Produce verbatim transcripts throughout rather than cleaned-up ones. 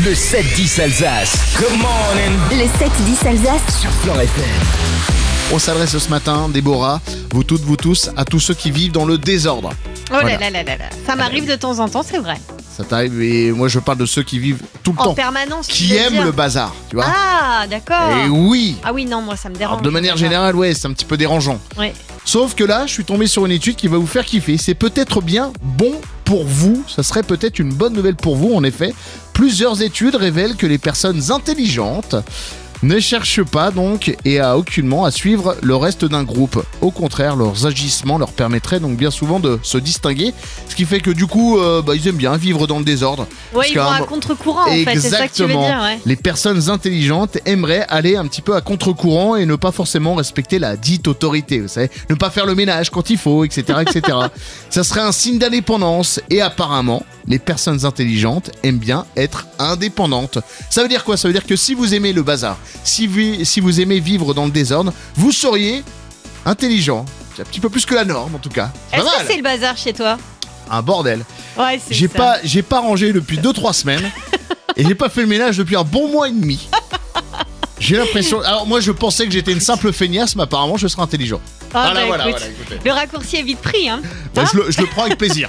Le sept dix Alsace. Good morning. Le sept dix Alsace Sur Fleure F M. On s'adresse ce matin, Déborah, vous toutes, vous tous, à tous ceux qui vivent dans le désordre. Oh Voilà. là là là là là. Ça m'arrive de temps en temps, c'est vrai. Ça t'arrive, et moi je parle de ceux qui vivent tout le En temps, permanence. tu qui veux aiment dire. le bazar, tu vois. Ah, d'accord. Et oui. Ah oui, non, moi ça me dérange. Alors, de manière générale, ouais, c'est un petit peu dérangeant. Ouais. Sauf que là, je suis tombé sur une étude qui va vous faire kiffer. C'est peut-être bien bon pour vous. Ça serait peut-être une bonne nouvelle pour vous, en effet. Plusieurs études révèlent que les personnes intelligentes ne cherchent pas donc et à aucunement à suivre le reste d'un groupe. Au contraire, leurs agissements leur permettraient donc bien souvent de se distinguer, ce qui fait que du coup, euh, bah, ils aiment bien vivre dans le désordre. Ouais, Parce ils qu'à vont un à mo- contre-courant en fait, c'est ça que tu veux Exactement. dire, ouais. Les personnes intelligentes aimeraient aller un petit peu à contre-courant et ne pas forcément respecter la dite autorité, vous savez, ne pas faire le ménage quand il faut, et cetera, et cetera. Ça serait un signe d'indépendance et apparemment, les personnes intelligentes aiment bien être indépendantes. Ça veut dire quoi ? Ça veut dire que si vous aimez le bazar, si vous, si vous aimez vivre dans le désordre, vous seriez intelligent. C'est un petit peu plus que la norme en tout cas. C'est Est-ce pas que mal. c'est le bazar chez toi? Un bordel. Ouais, c'est J'ai ça. pas, j'ai pas rangé depuis deux trois semaines et j'ai pas fait le ménage depuis un bon mois et demi. J'ai l'impression. Alors moi je pensais que j'étais une simple feignasse, mais apparemment je serais intelligent. Ah, voilà, bah, voilà, écoute, voilà, écoutez. le raccourci est vite pris, hein. Bah, Hein je, le, je le prends avec plaisir.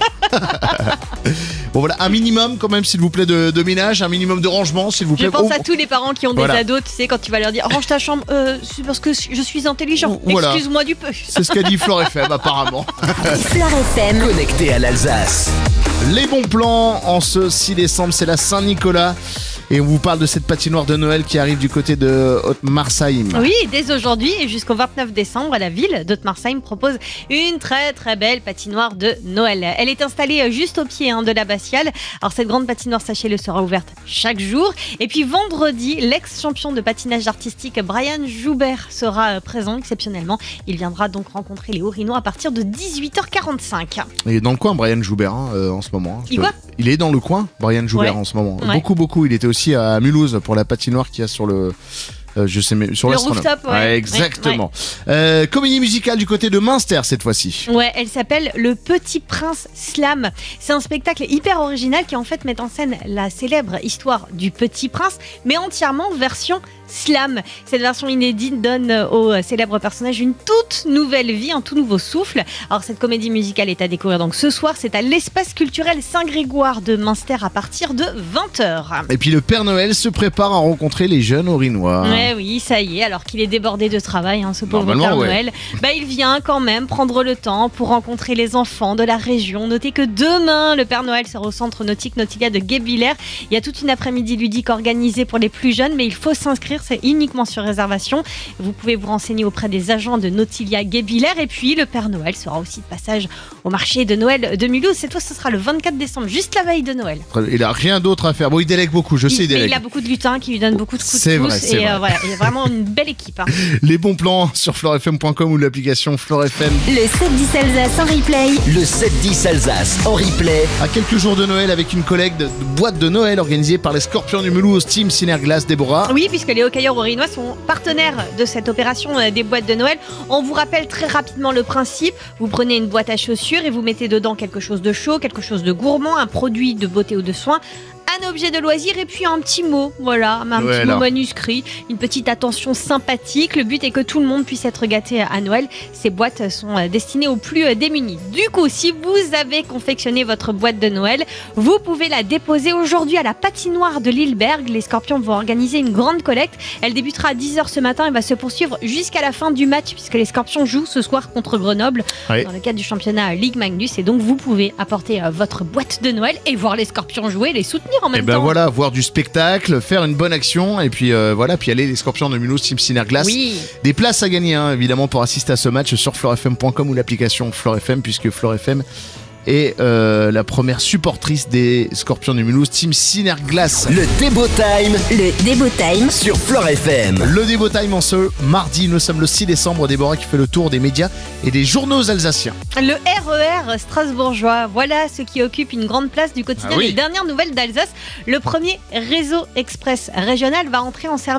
Bon voilà, un minimum quand même s'il vous plaît de, de ménage, un minimum de rangement s'il vous plaît. Je pense Oh, à tous les parents qui ont Voilà. des ados, tu sais, quand tu vas leur dire range ta chambre, euh, c'est parce que je suis intelligent. Voilà. Excuse-moi du peu. C'est ce qu'a dit Fleure F M apparemment. Fleure F M. Connecté à l'Alsace. Les bons plans en ce six décembre, c'est la Saint-Nicolas. Et on vous parle de cette patinoire de Noël qui arrive du côté de Haute-Marsheim. Oui, dès aujourd'hui et jusqu'au vingt-neuf décembre, la ville d'Haute-Marsheim propose une très très belle patinoire de Noël. Elle est installée juste au pied hein, de l'abbatiale. Alors cette grande patinoire, sachez-le, sera ouverte chaque jour. Et puis vendredi, l'ex-champion de patinage artistique Brian Joubert sera présent exceptionnellement. Il viendra donc rencontrer les Haut-Rhinois à partir de dix-huit heures quarante-cinq. Il est dans le coin, Brian Joubert, hein, euh, en ce moment. Il quoi Il est dans le coin, Brian Joubert, Ouais. en ce moment. Ouais. Beaucoup, beaucoup. Il était aussi à Mulhouse pour la patinoire qu'il y a sur le... euh, je sais, mais sur Le l'astronome. rooftop, ouais. exactement. Euh, comédie musicale du côté de Münster cette fois-ci. Ouais, elle s'appelle Le Petit Prince Slam. C'est un spectacle hyper original qui en fait met en scène la célèbre histoire du Petit Prince, mais entièrement version slam. Cette version inédite donne au célèbre personnage une toute nouvelle vie, un tout nouveau souffle. Alors cette comédie musicale est à découvrir donc ce soir, c'est à l'espace culturel Saint-Grégoire de Münster à partir de vingt heures. Et puis le Père Noël se prépare à rencontrer les jeunes Haut-Rhinois. Ouais, oui, ça y est, alors qu'il est débordé de travail, hein, ce pauvre Père Normalement, ouais. Noël, bah, il vient quand même prendre le temps pour rencontrer les enfants de la région. Notez que demain, le Père Noël sera au centre nautique Nautilia de Guebwiller. Il y a toute une après-midi ludique organisée pour les plus jeunes, mais il faut s'inscrire, c'est uniquement sur réservation. Vous pouvez vous renseigner auprès des agents de Nautilia Guebwiller. Et puis, le Père Noël sera aussi de passage au marché de Noël de Mulhouse. Cette fois, ce sera le vingt-quatre décembre, juste la veille de Noël. Il a rien d'autre à faire. Bon, il délègue beaucoup, je sais, il Il, mais délègue. il a beaucoup de lutins qui lui donnent beaucoup de coups C'est de pouce. vrai, c'est et vrai. euh, voilà, il y a vraiment une belle équipe. hein. Les bons plans sur fleur f m point com ou l'application Fleur F M. Le sept dix Alsace en replay. Le sept dix Alsace en replay. À quelques jours de Noël avec une collecte de de boîtes de Noël organisée par les Scorpions du Mulhouse, Team Cinerglace, Déborah. Oui, puisque les Hockeyeurs Haut-Rhinois sont partenaires de cette opération euh, des boîtes de Noël. On vous rappelle très rapidement le principe. Vous prenez une boîte à chaussures et vous mettez dedans quelque chose de chaud, quelque chose de gourmand, un produit de beauté ou de soin, un objet de loisir et puis un petit mot, voilà, un Ouais, petit là. mot manuscrit, une petite attention sympathique. Le but est que tout le monde puisse être gâté à Noël. Ces boîtes sont euh, destinées aux plus euh, démunis. Du coup, si vous avez confectionné votre boîte de Noël, vous pouvez la déposer aujourd'hui à la patinoire de Lilleberg. Les Scorpions vont organiser une grande collecte. Elle débutera à dix heures ce matin et va se poursuivre jusqu'à la fin du match puisque les Scorpions jouent ce soir contre Grenoble Oui. dans le cadre du championnat Ligue Magnus. Et donc, vous pouvez apporter euh, votre boîte de Noël et voir les Scorpions jouer, les soutenir en Et même ben temps. voilà, voir du spectacle, faire une bonne action et puis euh, voilà, puis aller les Scorpions de Mulhouse, Team Cinerglace. Oui. Des places à gagner hein, évidemment pour assister à ce match sur fleur f m point com ou l'application Fleur F M puisque Fleur F M est euh, la première supportrice des Scorpions du Mulhouse, Team Cinerglace. Le Débo Time Le Débo Time. sur Fleure F M. Le Débo Time en ce mardi, nous sommes le six décembre, Déborah qui fait le tour des médias et des journaux alsaciens. Le R E R strasbourgeois, voilà ce qui occupe une grande place du quotidien Ah oui. des dernières nouvelles d'Alsace. Le premier réseau express régional va entrer en service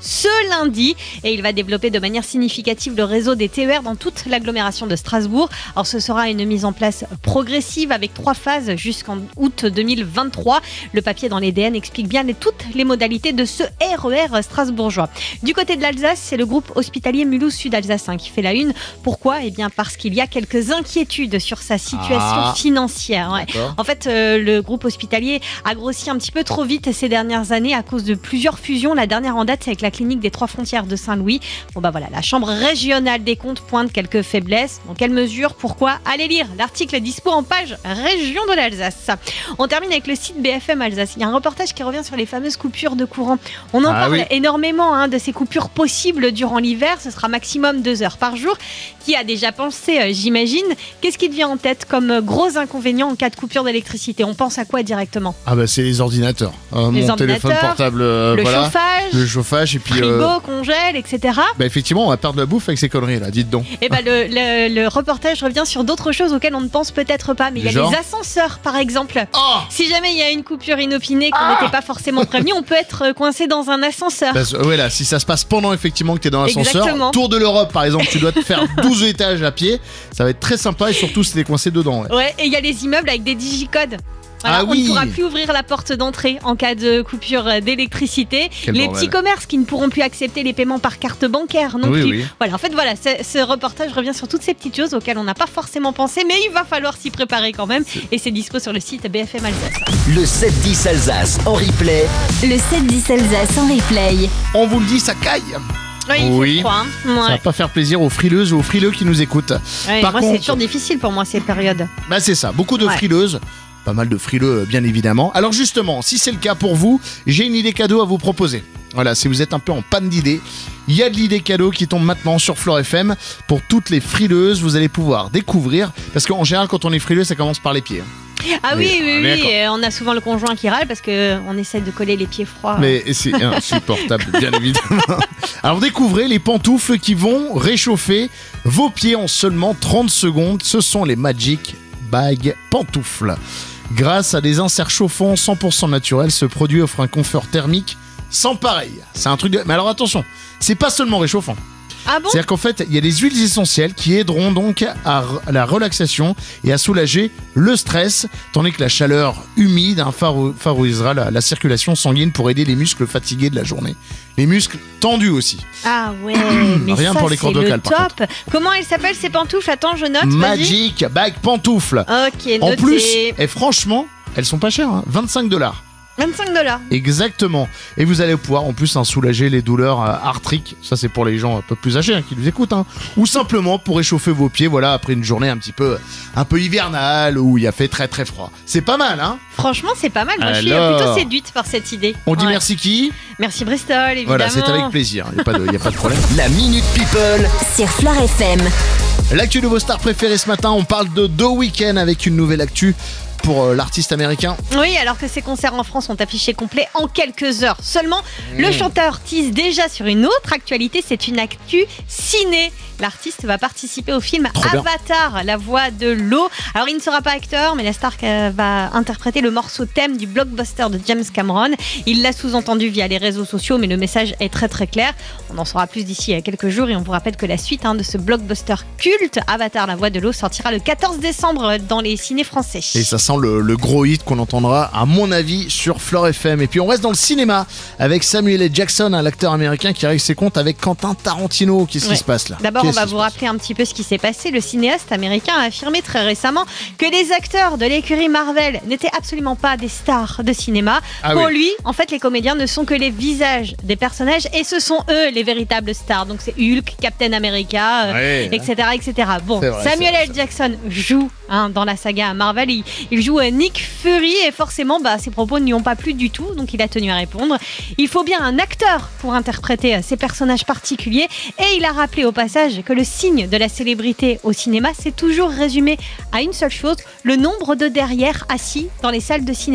ce lundi et il va développer de manière significative le réseau des T E R dans toute l'agglomération de Strasbourg. Alors ce sera une mise en place progressive avec trois phases jusqu'en août deux mille vingt-trois. Le papier dans l'E D N explique bien les, toutes les modalités de ce R E R strasbourgeois. Du côté de l'Alsace, c'est le groupe hospitalier Mulhouse Sud-Alsace hein, qui fait la une. Pourquoi ? Eh bien parce qu'il y a quelques inquiétudes sur sa situation Ah, financière. Ouais. d'accord. En fait, euh, le groupe hospitalier a grossi un petit peu trop vite ces dernières années à cause de plusieurs fusions. La dernière en date, c'est avec la clinique des Trois Frontières de Saint-Louis. Bon bah voilà, la Chambre régionale des comptes pointe quelques faiblesses. Dans quelle mesure ? Pourquoi ? Allez lire l'article dispo en page Région de l'Alsace. On termine avec le site B F M Alsace. Il y a un reportage qui revient sur les fameuses coupures de courant. On en Ah parle oui. énormément hein, de ces coupures possibles durant l'hiver. Ce sera maximum deux heures par jour. Qui a déjà pensé, euh, j'imagine, qu'est-ce qui te vient en tête comme euh, gros inconvénient en cas de coupure d'électricité ? On pense à quoi directement ? Ah bah c'est les ordinateurs. Euh, Les mon téléphone ordinateurs, portable, euh, Le voilà. chauffage, Le chauffage et puis... frigo, euh, congèle, et cetera. bah effectivement, on va perdre la bouffe avec ces conneries là, dites donc. Et ben le, le- le reportage revient sur d'autres choses auxquelles on ne pense peut-être pas. Mais il y a Genre les ascenseurs, par exemple. Oh Si jamais il y a une coupure inopinée qu'on n'était pas forcément prévenu, on peut être coincé dans un ascenseur. Bah, ouais, là, si ça se passe pendant effectivement que t'es dans l'ascenseur, Exactement. Tour de l'Europe par exemple, tu dois te faire douze étages à pied, ça va être très sympa et surtout si t'es coincé dedans. Ouais. Ouais, et il y a les immeubles avec des digicodes. Voilà, Ah on oui. ne pourra plus ouvrir la porte d'entrée en cas de coupure d'électricité. Quel Les bordel. petits commerces qui ne pourront plus accepter les paiements par carte bancaire non Oui, plus. oui. Voilà, en fait, voilà, ce, ce reportage revient sur toutes ces petites choses auxquelles on n'a pas forcément pensé, mais il va falloir s'y préparer quand même. Et c'est dispo sur le site B F M Alsace. Le sept dix Alsace en replay. Le sept dix Alsace en replay. On vous le dit, ça caille. Oui, il Oui. fait froid. hein. Ça va Ouais. pas faire plaisir aux frileuses ou aux frileux qui nous écoutent. Ouais, Par moi, contre- c'est toujours difficile pour moi ces périodes. Bah c'est ça, beaucoup de Ouais. frileuses. Pas mal de frileux, bien évidemment. Alors justement, si c'est le cas pour vous, j'ai une idée cadeau à vous proposer. Voilà, si vous êtes un peu en panne d'idées, il y a de l'idée cadeau qui tombe maintenant sur Flore F M. Pour toutes les frileuses, vous allez pouvoir découvrir, parce qu'en général, quand on est frileux, ça commence par les pieds. hein. Ah Mais oui, on est oui, oui. d'accord. et on a souvent le conjoint qui râle parce qu'on essaie de coller les pieds froids. Mais c'est insupportable, bien évidemment. Alors découvrez les pantoufles qui vont réchauffer vos pieds en seulement trente secondes. Ce sont les Magic Bag Pantoufles. Grâce à des inserts chauffants cent pour cent naturels, ce produit offre un confort thermique sans pareil. C'est un truc de... Mais alors attention, c'est pas seulement réchauffant. Ah bon ? C'est-à-dire qu'en fait, il y a des huiles essentielles qui aideront donc à, r- à la relaxation et à soulager le stress, tandis que la chaleur humide hein, favo- favorisera la, la circulation sanguine pour aider les muscles fatigués de la journée. Les muscles tendus aussi. Ah ouais, mais Rien ça, pour les c'est cordes le vocales, par top. Comment elles s'appellent ces pantoufles ? Attends, je note. vas-y. Magic Bag Pantoufles. Ok, noté. En plus, et franchement, elles sont pas chères, hein, vingt-cinq dollars. vingt-cinq dollars. Exactement. Et vous allez pouvoir en plus hein, soulager les douleurs euh, arthriques. Ça c'est pour les gens un peu plus âgés hein, qui nous écoutent. Hein. Ou simplement pour réchauffer vos pieds, voilà, après une journée un petit peu, un peu hivernale où il a fait très très froid. C'est pas mal, hein. Franchement, c'est pas mal. Moi, je suis Alors plutôt séduite par cette idée. On dit Ouais. merci qui ? Merci Bristol, évidemment. Voilà, c'est avec plaisir. Il n'y a, pas de- y a pas de problème. La Minute People. Sur Flore F M. L'actu de vos stars préférées ce matin, on parle de The Weeknd avec une nouvelle actu pour euh, l'artiste américain. Oui, alors que ses concerts en France sont affichés complets en quelques heures. Seulement, le chanteur tease déjà sur une autre actualité, c'est une actu ciné. L'artiste va participer au film Trop bien. Avatar, la voix de l'eau. Alors, il ne sera pas acteur, mais la star euh, va interpréter le morceau thème du blockbuster de James Cameron. Il l'a sous-entendu via les réseaux sociaux, mais le message est très très clair. On en saura plus d'ici à quelques jours et on vous rappelle que la suite hein, de ce blockbuster culte, Avatar, la voix de l'eau, sortira le quatorze décembre dans les ciné français. Et ça sent le, le gros hit qu'on entendra, à mon avis, sur Flore F M. Et puis on reste dans le cinéma avec Samuel L. Jackson, hein, l'acteur américain qui règle ses comptes avec Quentin Tarantino. Qu'est-ce Ouais. qui se passe là D'abord, on Qu'est-ce va qui vous se passe rappeler un petit peu ce qui s'est passé. Le cinéaste américain a affirmé très récemment que les acteurs de l'écurie Marvel n'étaient absolument pas des stars de cinéma. Ah Pour oui. lui, en fait, les comédiens ne sont que les visages des personnages et ce sont eux les véritables stars. Donc c'est Hulk, Captain America, euh, Ouais. et cetera, et cetera. Bon, C'est vrai, Samuel c'est L. vrai, Jackson joue hein, dans la saga Marvel. Il, il joue euh, Nick Fury et forcément, bah, ses propos n'y ont pas plu du tout. Donc il a tenu à répondre. Il faut bien un acteur pour interpréter euh, ces personnages particuliers. Et il a rappelé au passage que le signe de la célébrité au cinéma, c'est toujours résumé à une seule chose, le nombre de derrière assis dans les salles de cinéma.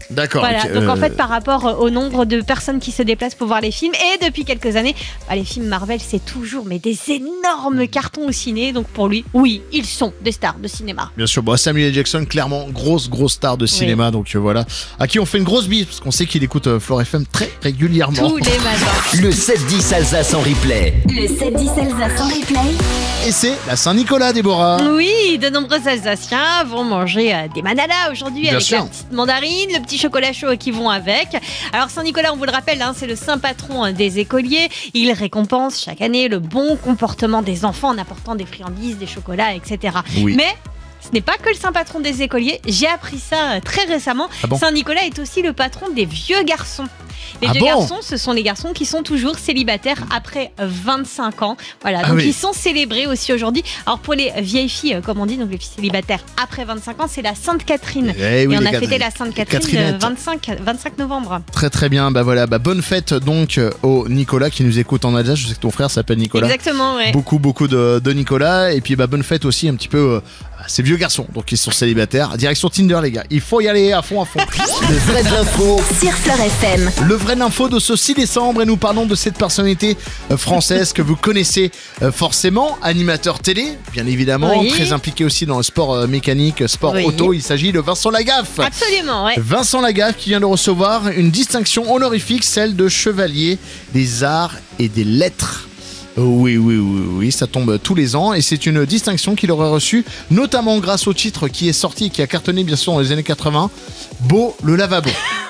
D'accord. Voilà, ok, donc en euh, fait par rapport au nombre de personnes qui se déplacent pour voir les films, et depuis quelques années, bah, les films Marvel c'est toujours mais des énormes cartons au ciné, donc pour lui, oui, ils sont des stars de cinéma. Bien sûr, bon, Samuel L. Jackson, clairement, grosse, grosse star de cinéma, donc euh, voilà. À qui on fait une grosse bise, parce qu'on sait qu'il écoute euh, Fort F M très régulièrement. Tous les matins. Le sept dix Alsace en replay. Le sept dix Alsace en replay. Et c'est la Saint-Nicolas, Déborah. Oui, de nombreux Alsaciens vont manger euh, des manalas aujourd'hui Bien avec sûr. la petite mandarine, le petit chocolat chaud qui vont avec. Alors Saint-Nicolas, on vous le rappelle, hein, c'est le saint patron euh, des écoliers. Il récompense chaque année le bon comportement des enfants en apportant des friandises, des chocolats, et cetera. Oui. Mais ce n'est pas que le saint patron des écoliers. J'ai appris ça euh, très récemment. Ah bon Saint-Nicolas est aussi le patron des vieux garçons. Les Ah vieux bon garçons, ce sont les garçons qui sont toujours célibataires après vingt-cinq ans. Voilà, Ah donc oui. ils sont célébrés aussi aujourd'hui. Alors pour les vieilles filles, euh, comme on dit, donc les filles célibataires après vingt-cinq ans, c'est la Sainte Catherine. Eh oui, Et on les a Cat- fêté la Sainte Catherine le Catherinettes. vingt-cinq, vingt-cinq novembre. Très très bien, bah voilà, bah bonne fête donc euh, au Nicolas qui nous écoute en Alsace. Je sais que ton frère s'appelle Nicolas. Exactement, ouais. Beaucoup beaucoup de, de Nicolas. Et puis bah bonne fête aussi un petit peu euh, à ces vieux garçons, donc ils sont célibataires. Direction Tinder les gars, il faut y aller à fond à fond. Le vrai de l'info Sur Fort F M. Le vrai de l'info de ce six décembre, et nous parlons de cette personnalité euh, française que vous connaissez euh, forcément, animateur télé, bien évidemment, Oui. très impliqué aussi dans le sport euh, mécanique, sport Oui. auto. Il s'agit de Vincent Lagaffe. Absolument, ouais. Vincent Lagaffe qui vient de recevoir une distinction honorifique, celle de chevalier des arts et des lettres. Oui, oui, oui, oui, ça tombe tous les ans et c'est une distinction qu'il aurait reçue, notamment grâce au titre qui est sorti et qui a cartonné bien sûr dans les années quatre-vingts, Beau le lavabo.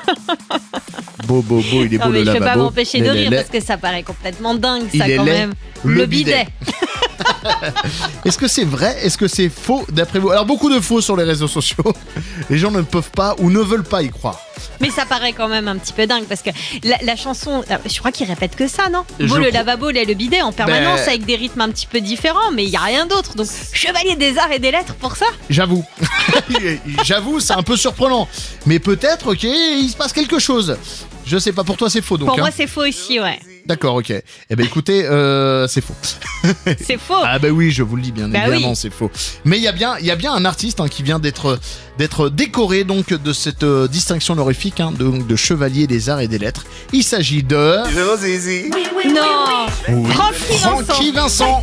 Beau, beau, beau, il est Non, beau mais le je lavabo. peux pas m'empêcher de Mais rire les- parce que ça paraît complètement dingue, Il ça est quand laid, même. le bidet. Est-ce que c'est vrai? Est-ce que c'est faux d'après vous? Alors beaucoup de faux sur les réseaux sociaux. Les gens ne peuvent pas ou ne veulent pas y croire. Mais ça paraît quand même un petit peu dingue parce que la, la chanson, euh, je crois qu'il répète que ça, non? Je Beau le crois- lavabo, lait le bidet en permanence Ben- avec des rythmes un petit peu différents, mais il n'y a rien d'autre. Donc, chevalier des arts et des lettres pour ça? J'avoue. J'avoue, c'est un peu surprenant. Mais peut-être, ok, il se passe quelque chose. Je sais pas, pour toi c'est faux donc. Pour hein. moi, c'est faux aussi, ouais. D'accord, ok. Eh ben écoutez, euh, c'est faux. C'est faux. Ah bah oui, je vous le dis bien Bah évidemment, oui. c'est faux. Mais il y a bien, il y a bien un artiste hein, qui vient d'être d'être décoré donc de cette euh, distinction honorifique hein, de, de chevalier des arts et des lettres. Il s'agit de Non. oui, Francky Vincent. Francky Vincent.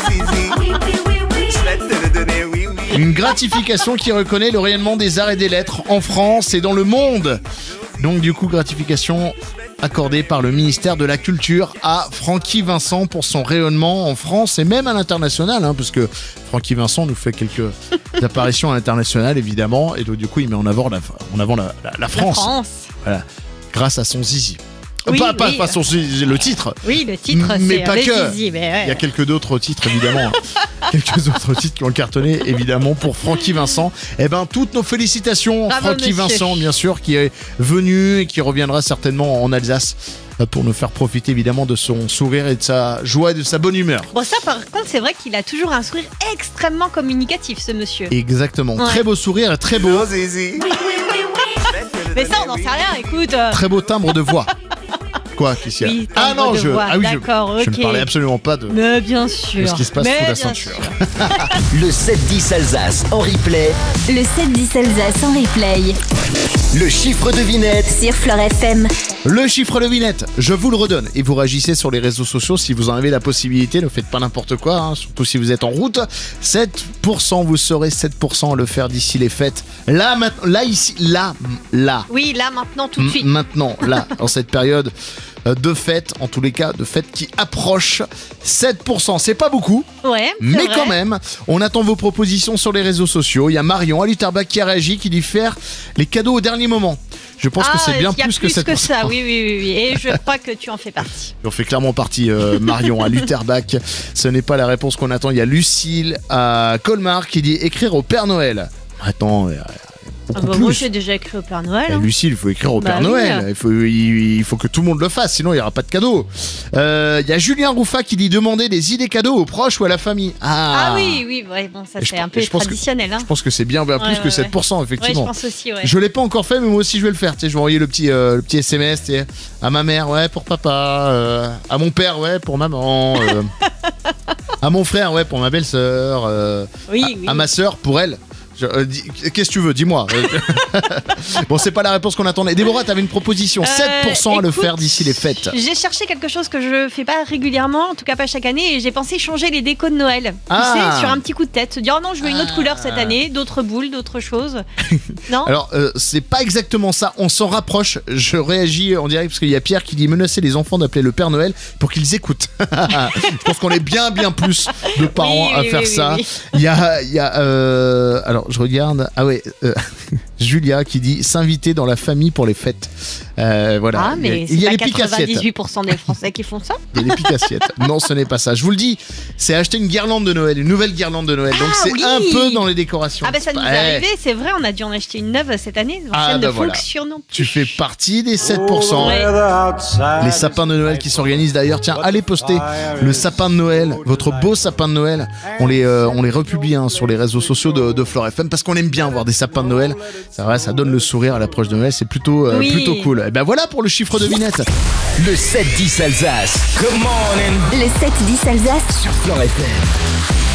Une gratification qui reconnaît le rayonnement des arts et des lettres en France et dans le monde. Donc du coup, gratification accordée par le ministère de la Culture à Francky Vincent pour son rayonnement en France et même à l'international, hein, parce que Francky Vincent nous fait quelques apparitions à l'international évidemment, et donc du coup il met en avant la, en avant la, la- la La France, France. Voilà, grâce à son zizi. Oui, pas pas, oui. pas son zizi, le titre. Oui, le titre, Mais c'est pas Le que. Zizi, mais ouais. Il y a quelques d'autres titres évidemment, quelques autres titres qui ont cartonné évidemment pour Francky Vincent. Eh ben toutes nos félicitations Bravo, Francky monsieur. Vincent bien sûr qui est venu et qui reviendra certainement en Alsace euh, pour nous faire profiter évidemment de son sourire et de sa joie et de sa bonne humeur. Bon, ça, par contre, c'est vrai qu'il a toujours un sourire extrêmement communicatif, ce monsieur. Exactement, Ouais. très beau sourire et très beau, Mais ça, on n'en sait rien, écoute. euh, très beau timbre de voix. Quoi, qu'est-ce qu'il y a? Oui, Ah timbre non, de je, voix, ah oui, je, d'accord, je ne ok. parlais absolument pas de, Mais bien sûr. de ce qui se passe Mais sous la bien ceinture. sûr. Le sept dix Alsace en replay. Le sept dix Alsace en replay. Le chiffre devinette. Sur Fort F M. Le chiffre de Vinette, je vous le redonne et vous réagissez sur les réseaux sociaux si vous en avez la possibilité, ne faites pas n'importe quoi, hein, surtout si vous êtes en route. sept pour cent, vous serez sept pour cent à le faire d'ici les fêtes. Là, maintenant, là, ici, là, là. Oui, là, maintenant, tout de M- suite. Maintenant, là, dans cette période euh, de fêtes, en tous les cas, de fêtes qui approchent, sept pour cent, c'est pas beaucoup, Ouais, c'est mais vrai. quand même, on attend vos propositions sur les réseaux sociaux. Il y a Marion à Lutherbach qui a réagi, qui dit faire les cadeaux au dernier moment. Je pense Ah, que c'est bien il y a plus que sept pour cent. ça, oui, oui, oui, oui. Et je crois que tu en fais partie. On fait clairement partie, euh, Marion à Lutherbach. Ce n'est pas la réponse qu'on attend. Il y a Lucille à Colmar qui dit écrire au Père Noël. Attends, euh, beaucoup Ah bah, plus. moi, j'ai déjà écrit au Père Noël. Eh, hein. Lucille, il faut écrire au Bah Père oui. Noël. Il faut, il, il faut que tout le monde le fasse, sinon il n'y aura pas de cadeau. Euh, Il y a Julien Rouffat qui dit demander des idées cadeaux aux proches ou à la famille. Ah, Ah oui, oui, ouais, bon, ça Et je c'est pe- un peu et je pense que- traditionnel. Hein. Je pense que c'est bien, bien Ouais, plus ouais, que sept pour cent, Ouais, je effectivement. pense aussi, ouais. Je l'ai pas encore fait, mais moi aussi je vais le faire. Tu sais, je vais envoyer le petit, euh, le petit S M S tu sais, à ma mère, ouais, pour papa, euh, à mon père, ouais, pour maman, euh, à mon frère, ouais, pour ma belle-sœur, euh, Oui, à, oui. à ma sœur, pour elle. Je- euh, dis- Qu'est-ce que tu veux? Dis-moi. Bon, c'est pas la réponse qu'on attendait. Déborah, t'avais une proposition. Euh, sept pour cent à le écoute, faire d'ici les fêtes. J'ai cherché quelque chose que je fais pas régulièrement, en tout cas pas chaque année, et j'ai pensé changer les décos de Noël. Ah. Tu sais, sur un petit coup de tête. Se dire, oh non, je veux une autre couleur cette année, d'autres boules, d'autres choses. Non. Alors, euh, c'est pas exactement ça. On s'en rapproche. Je réagis en direct parce qu'il y a Pierre qui dit menacer les enfants d'appeler le Père Noël pour qu'ils écoutent. Je pense qu'on est bien, bien plus de parents Oui, à oui, faire oui, ça. oui, Il y a, il y a euh, alors je regarde. Ah ouais, euh, Julia qui dit s'inviter dans la famille pour les fêtes. Euh, voilà. Ah, mais il y a c'est les pas picassiettes. quatre-vingt-dix-huit pour cent des Français qui font ça. Il y a les picassiettes. Non, ce n'est pas ça. Je vous le dis, c'est acheter une guirlande de Noël, une nouvelle guirlande de Noël. Donc Ah, c'est oui. un peu dans les décorations. Ah bah ça nous est Ouais. arrivé, c'est vrai, on a dû en acheter une neuve cette année. Ah, L'ancienne bah ne voilà. fonctionne plus. Tu fais partie des sept pour cent. Ouais. Les sapins de Noël qui s'organisent d'ailleurs. Tiens, allez poster le sapin de Noël, votre beau sapin de Noël. On les, euh, on les republie hein, sur les réseaux sociaux de, de Fleur F M parce qu'on aime bien voir des sapins de Noël. Ça, va, ça donne le sourire à l'approche de Noël. C'est plutôt, euh, Oui. plutôt cool. Et ben voilà pour le chiffre de vinette. Le sept dix Alsace. Good morning. Le sept dix Alsace. Sur Fleur F M.